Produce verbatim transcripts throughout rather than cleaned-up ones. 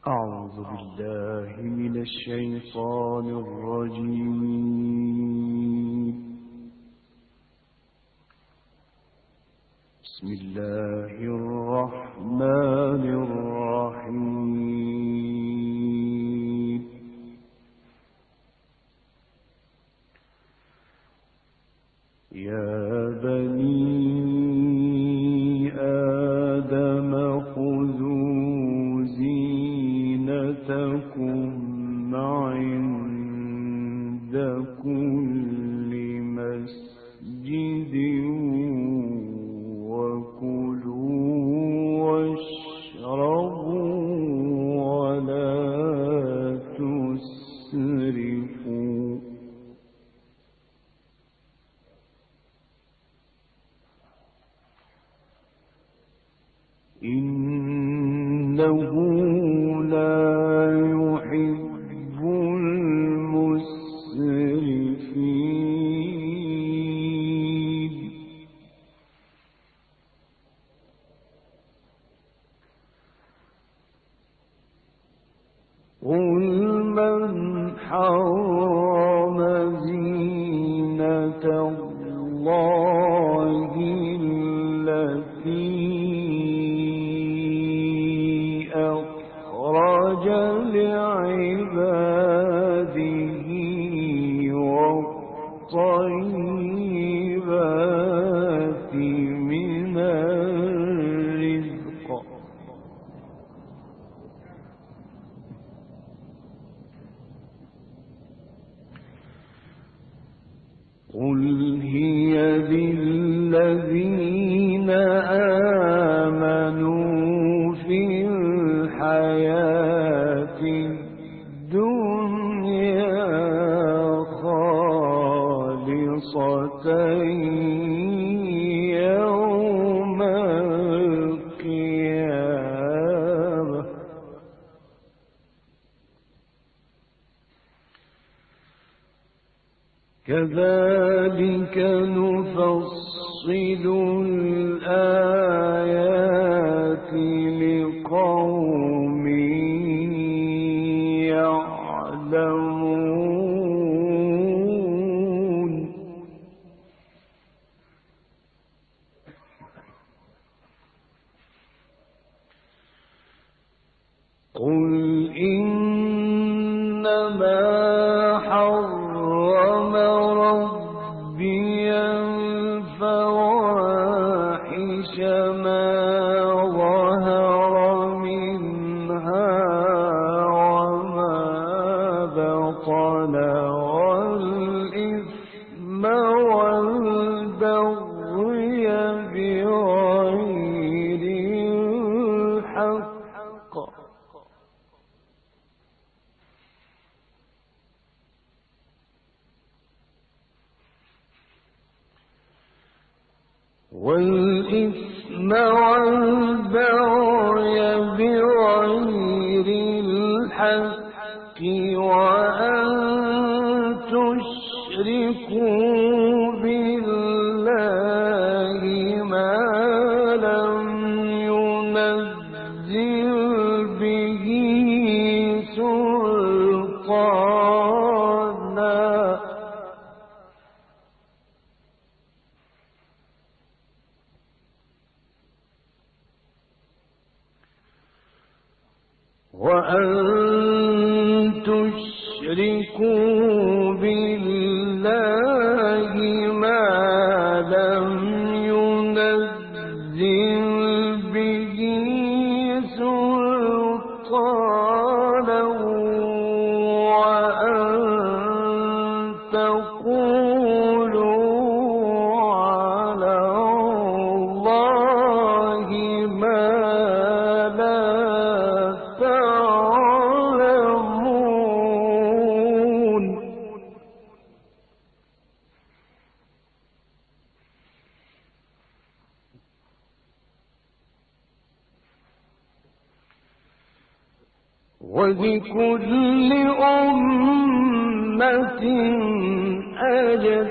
أعوذ بالله من الشيطان الرجيم. بسم الله الرحمن الرحيم. يا بني آدم خذوا زينتكم عند كل مسجد وكلوا واشربوا ولا تسرفوا إنه لا يحب المسرفين. قل من حرم زينة الله التي أخرج لعباده والطيبات من الرزق قل هي للذين آمنوا في الحياة الدنيا خالصة يوم القيامة. كذلك نفصل الآيات لقوم يعلمون. قل إنما حرم ربي الفواحش ما ظهر منها وما بطن والإثم والبغي بغير الحق والإثم والبغي بغير الحق وأن تشركوا بالله ما لم ينزل به سلطانا وأن تشركوا بالله ما لم ينزل به سلطانا وأن تقولوا على الله ما لا تعلمون. ولكل أمة أجل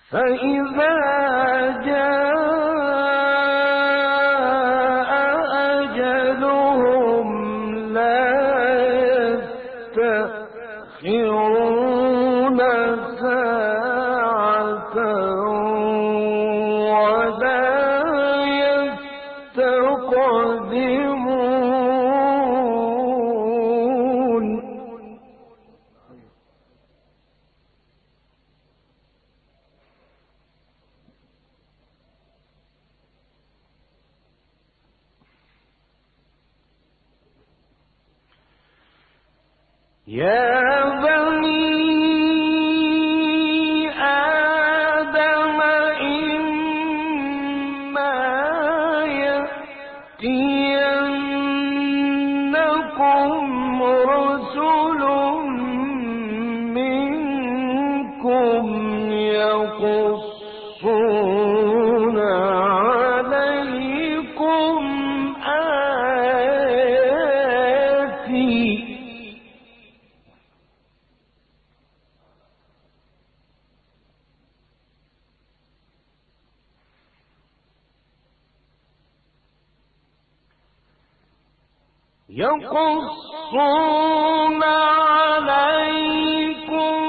فإذا جاء أجلهم لا يستأخرون ساعة ولا يستقدمون. يا بني آدم إما يأتينكم رسل منكم يقصون عليكم آياتي يقصون عليكم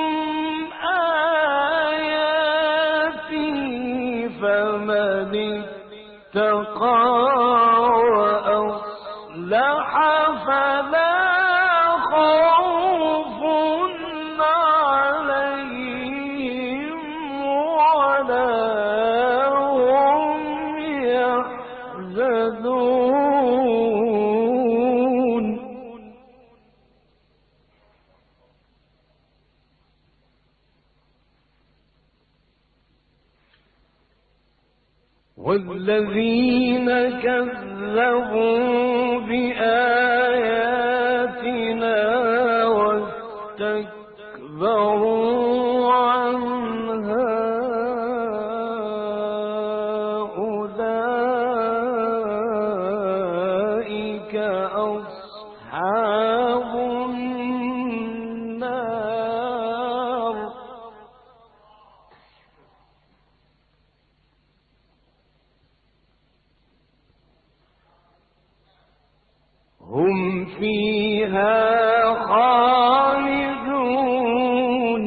آياتي فمن اتقى وأصلح فلا خوف عليهم ولا هم يحزنون. والذين كذبوا بآياتنا واستكبروا عنها أولئك أصحاب النار هم فيها خالدون.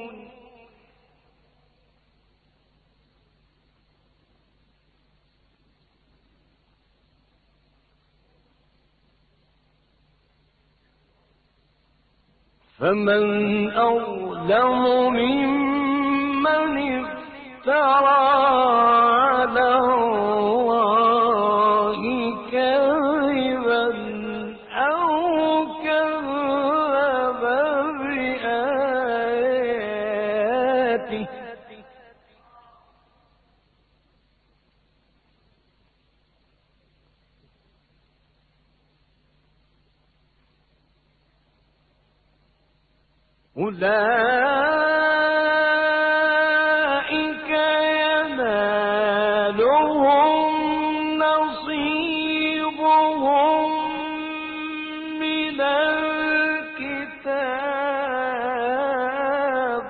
فمن أظلم ممن افترى على الله كذبا أو كذب بآياته أولئك ينالهم نصيبهم من الكتاب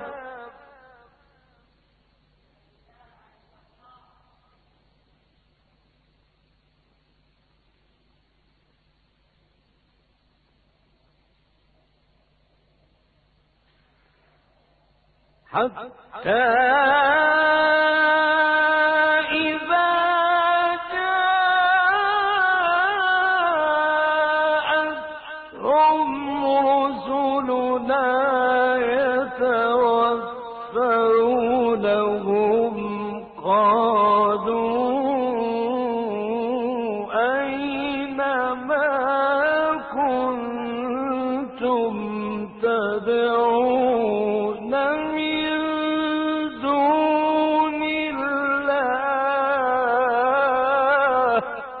حتى إذا جاءتهم رسلنا يتوفونهم قالوا أين ما كنتم تدعون من دون الله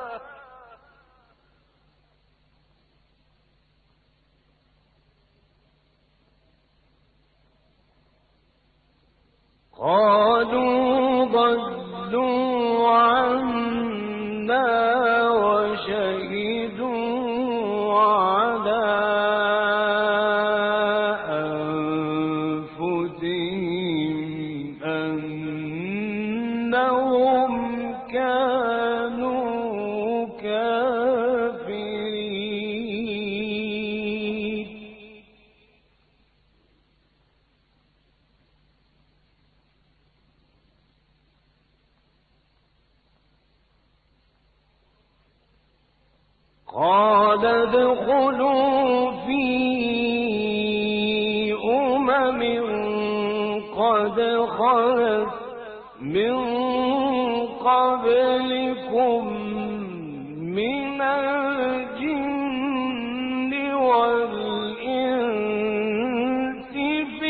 قالوا ضلوا عنا وشهدوا على أنفسهم أنهم قال ادخلوا في أمم قد خلت من قبلكم من الجن والإنس في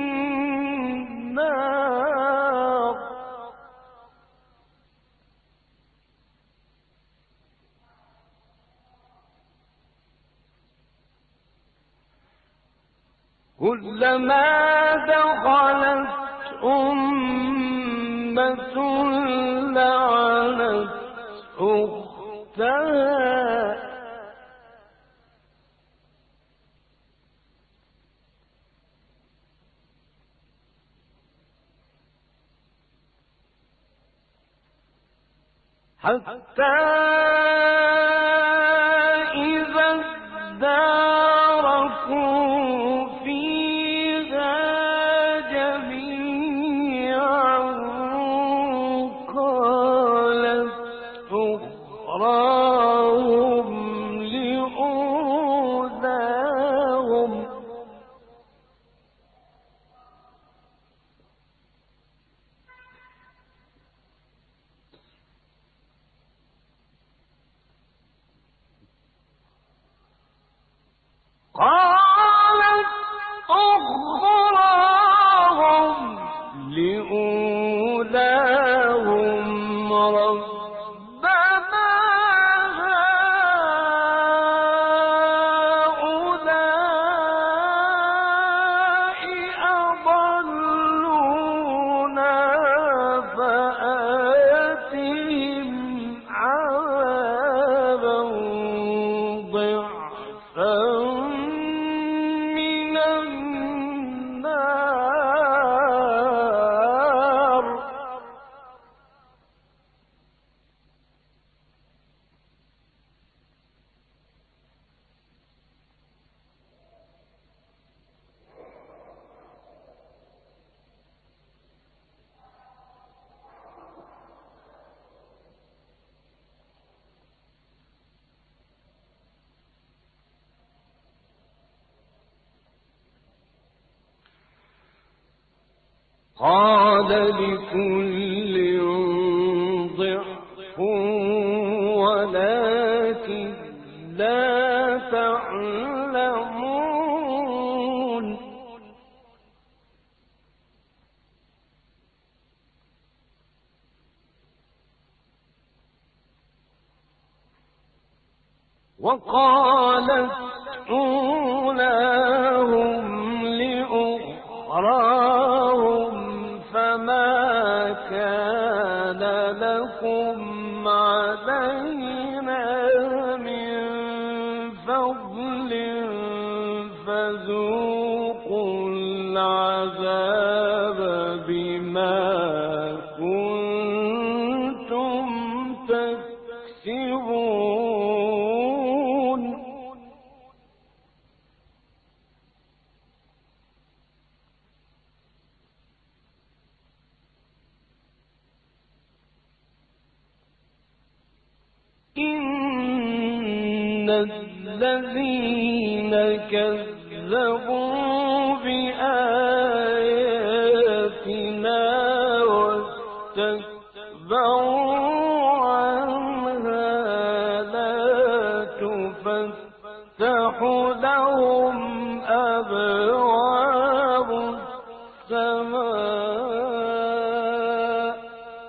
النار كلما دخلت أمة لعنت أختها حتى إذا اداركوا فيها جميعا قالت أخراهم لأولاهم قالت أخراهم لأولاهم ربنا هؤلاء أضلونا فآتهم عذابا ضعفا من النار قال لكل ضعف ولكن لا تعلمون وقالت أولاهم لأخراهم فما كان لكم علينا من فضل فذوقوا العذاب بما كنتم تكسبون إن الذين كذبوا بآياتنا واستكبروا عنها لا تفتح لهم أبواب السماء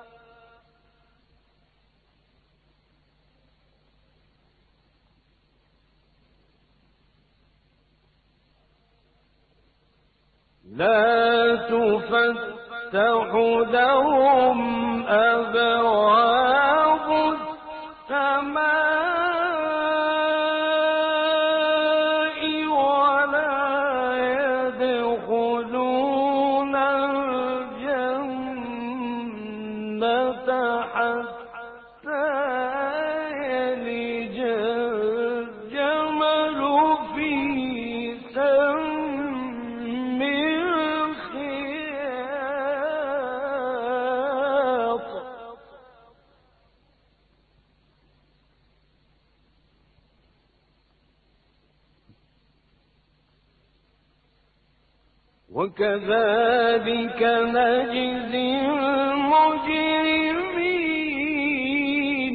لا تفتح لهم أبواب السماء ولا يدخلون الجنة حتى يلج الجمل في سم الخياط وكذلك نجزي المجرمين.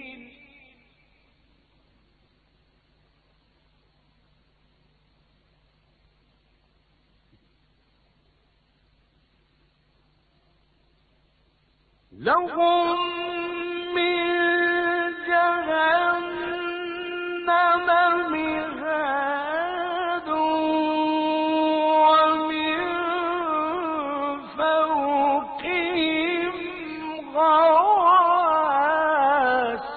لهم من جهنم مهاد ومن فوقهم غواش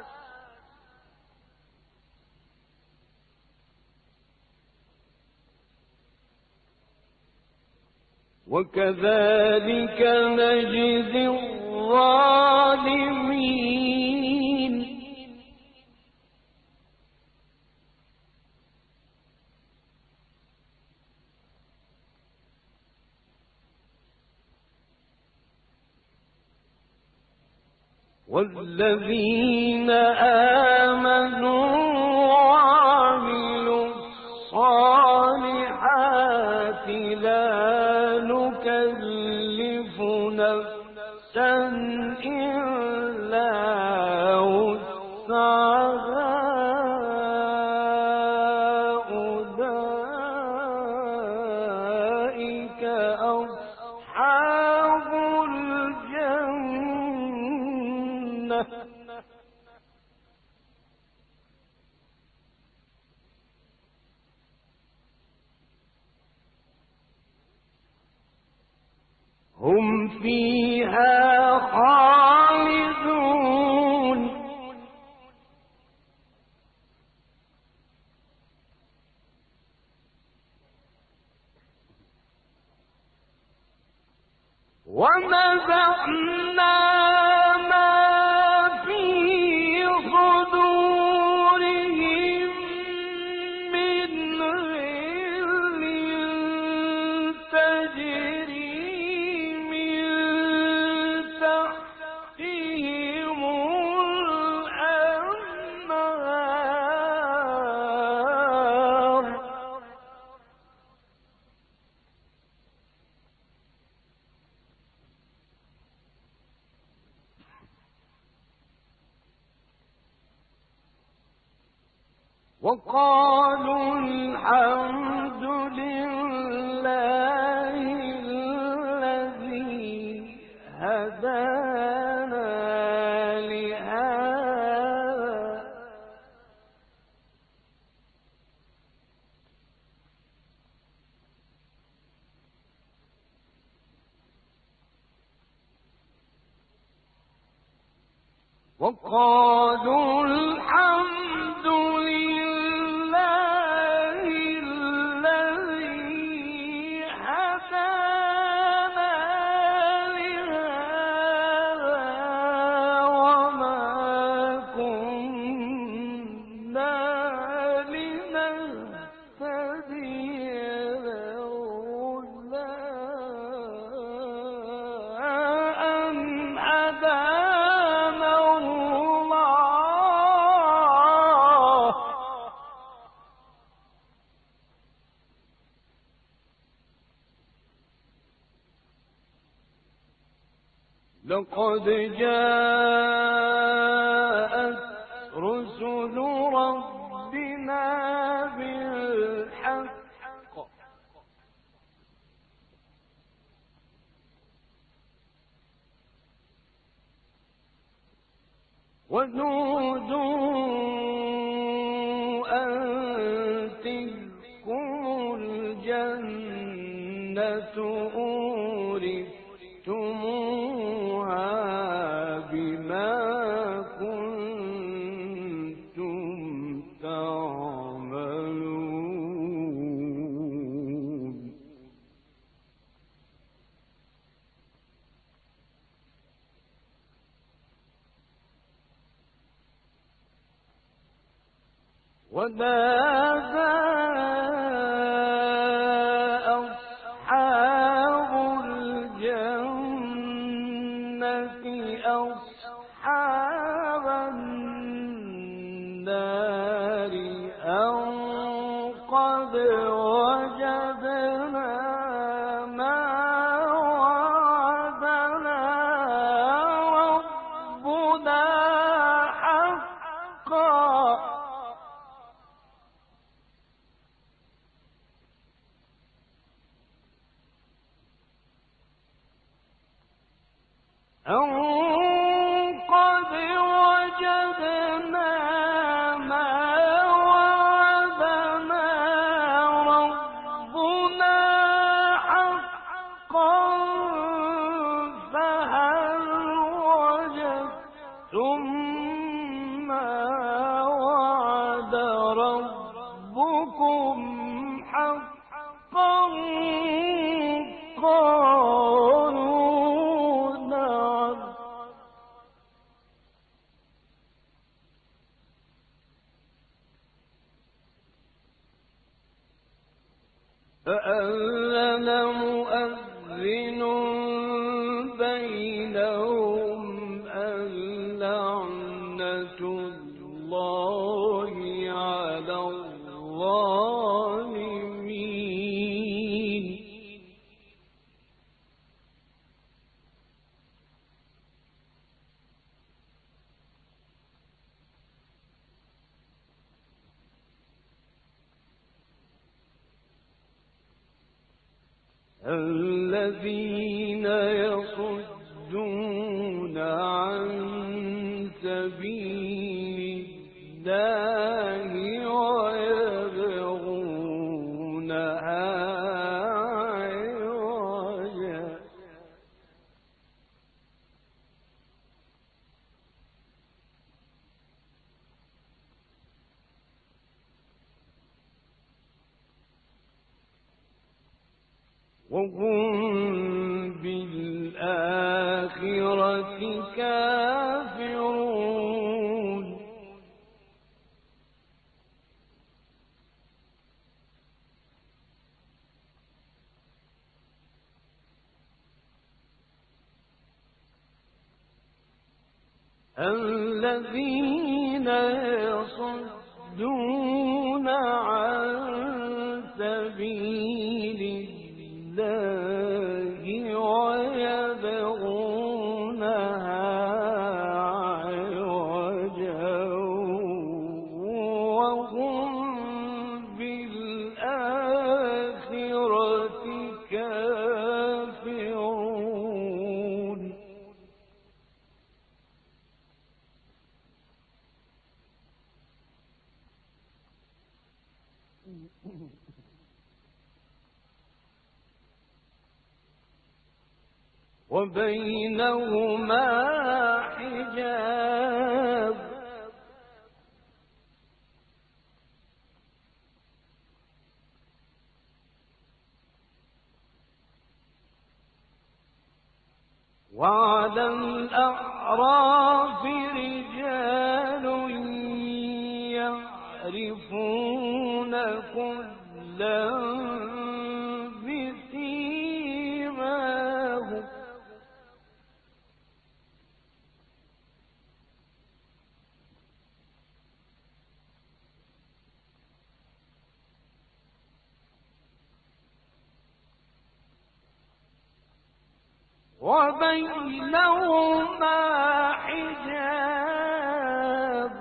وكذلك نجزي الظالمين. والذين آمنوا وعملوا الصالحات لا نكلف نفسا إلا وسعها أولئك أصحاب الجنة هم فيها خالدون. ونزعنا ما في صدورهم من غل تجري من تحتهم الأنهار وقالوا الحمد لله الذي هدانا لهذا وقالوا الحمد لله الذي هدانا لهذا وما كنا لنهتدي لولا أن هدانا الله. لقد جاءت رسل ربنا بالحق ونودوا أن تلكم الجنة أورثتموها بما كنتم تعملون. ونادى أصحاب الجنة أصحاب النار أن قد وجدنا أن قد وجدنا ما وعدنا ربنا حقا فهل وجدتم ما وعد ربكم حقا قالوا نعم فأذن مؤذن بينهم اللعنة الله على الظالمين الذين يصدون عن سبيل الله ويبغونها عوجا وهم بالآخرة كافرون الذين يصدون عن سبيل الله ويبغونها عوجا وهم بالآخرة كافرون وبينهما حجاب وعلى الأعراف رجال يعرفون كلا بسيماهم وبينهما حجاب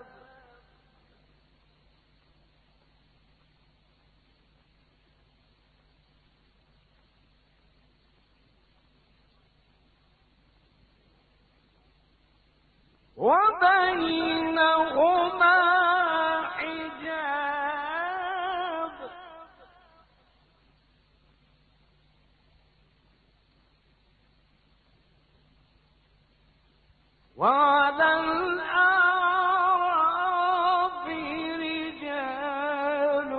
وبينهما حجاب وعلى الأعراف رجال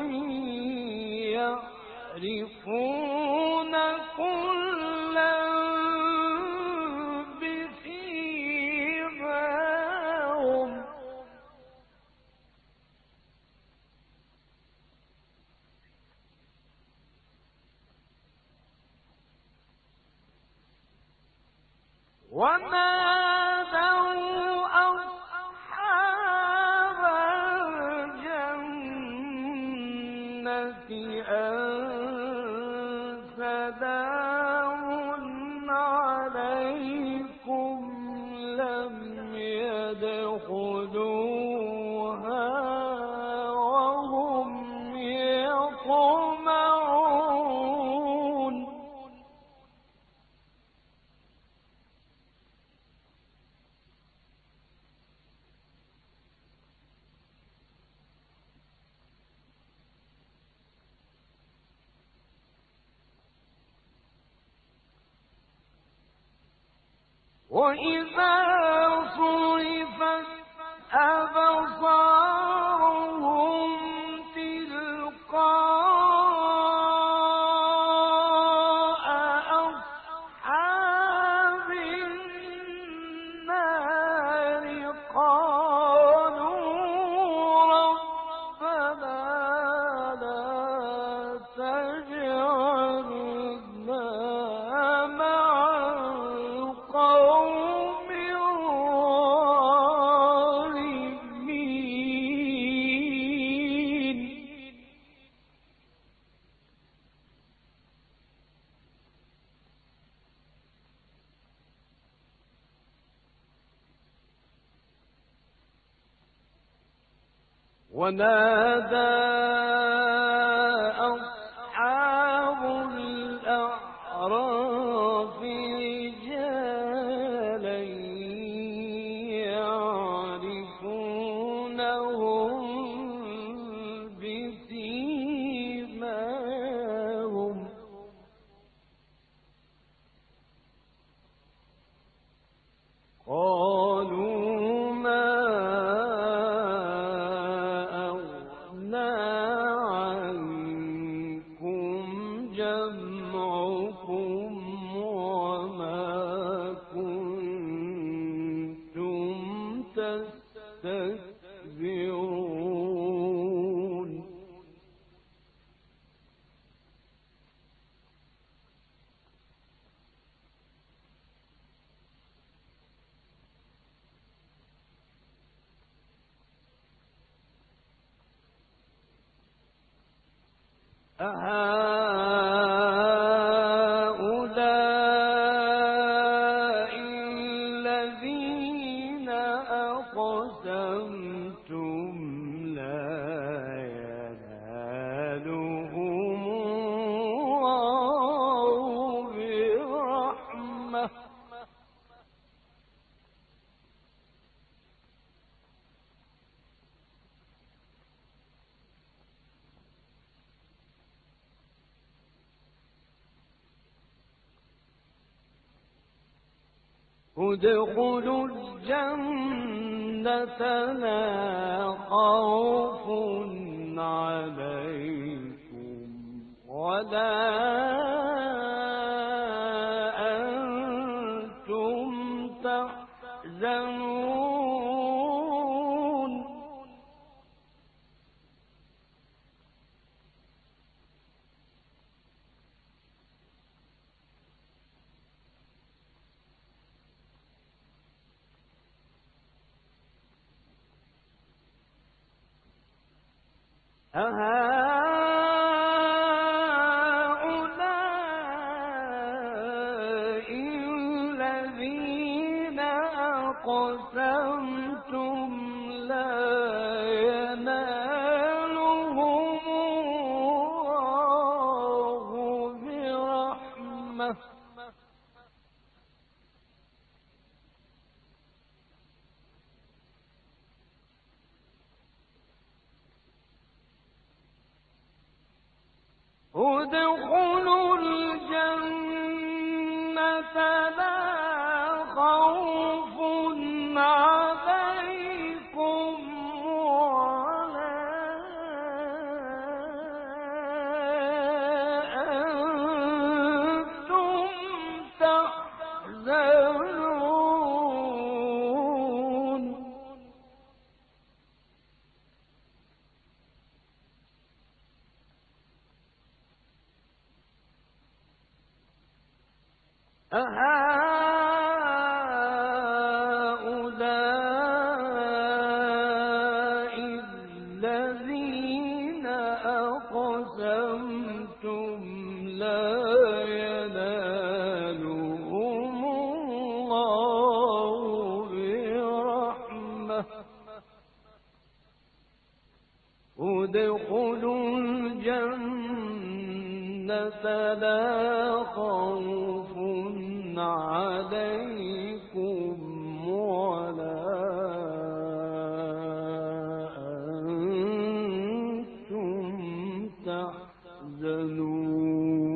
يعرفون كلا بسيماهم ونادوا أصحاب الجنة أن سلام عليكم لم يدخلوها وهم يطمعون وإذا صرفت أبصارهم تلقاء أصحاب النار قالوا ربنا لا تجعلنا مع القوم الظالمين. ونادى أصحاب الأعراف رجالا يعرفونهم بسيماهم قالوا ما أغنى عنكم جمعكم وما كنتم تستكبرون. أهؤلاء الذين أقسمتم لا ينالهم الله برحمة ادخلوا الجنة لا خوف عليكم ولا أنتم تحزنون. أهؤلاء الذين أقسمتم لا ينالهم الله برحمة ادخلوا الجنة لا خوف عليكم ولا أنتم تحزنون. أهؤلاء الذين أقسمتم لا ينالهم الله برحمة ادخلوا الجنة لا خوف عليكم ولا أنتم تحزنون.